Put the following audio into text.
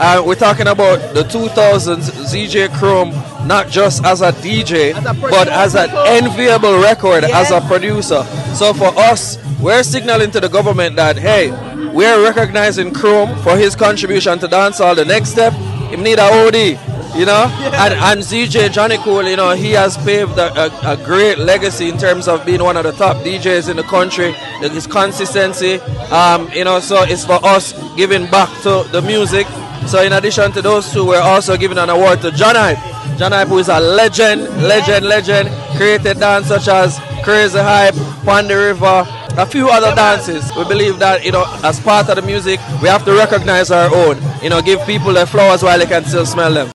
We're talking about the 2000s ZJ Chrome, not just as a DJ, but as an enviable record as a producer. So for us, we're signaling to the government that, hey, we're recognizing Chrome for his contribution to dancehall. The next step, he need a OD. You know, and ZJ Johnny Cool, you know, he has paved a great legacy in terms of being one of the top DJs in the country. His consistency, you know, so it's for us giving back to the music. So in addition to those two, we're also giving an award to John Hype. John Hype, who is a legend, created dance such as Crazy Hype, Pon the River, a few other dances. We believe that, you know, as part of the music, we have to recognize our own, you know, give people their flowers while they can still smell them.